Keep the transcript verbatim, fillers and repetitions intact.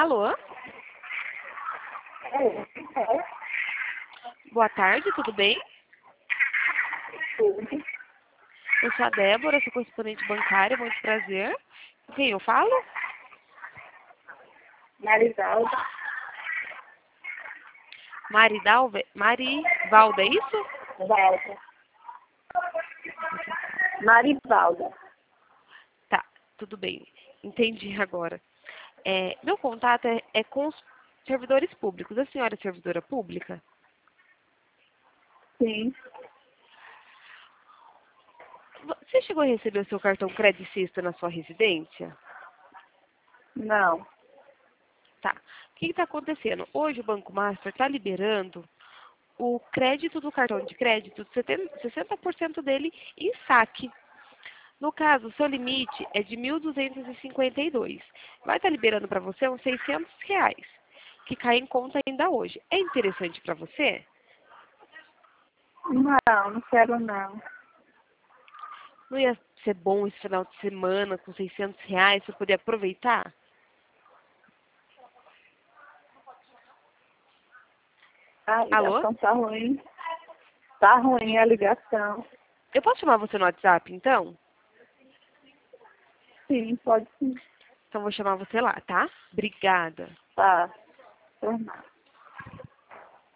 Alô? É, Boa tarde, tudo bem? tudo. Eu sou a Débora, sou correspondente bancária, muito prazer. Com quem eu falo? Marivalda. Maridalva? Marivalda, é isso? Valda. Marivalda. Tá, tudo bem. Entendi agora. É, meu contato é, é com os servidores públicos. A senhora é servidora pública? Sim. Você chegou a receber o seu cartão credicista na sua residência? Não. Tá. O que está acontecendo? Hoje o Banco Master está liberando o crédito do cartão de crédito, sessenta por cento dele em saque. No caso, o seu limite é de mil duzentos e cinquenta e dois. Vai estar liberando para você uns seiscentos reais, que cai em conta ainda hoje. É interessante para você? Não, não quero não. Não ia ser bom esse final de semana com seiscentos reais para poder aproveitar? A Alô? ligação tá ruim. Tá ruim a ligação. Eu posso chamar você no WhatsApp, então? Sim, pode sim. Então, vou chamar você lá, tá? Obrigada. Tá. Normal.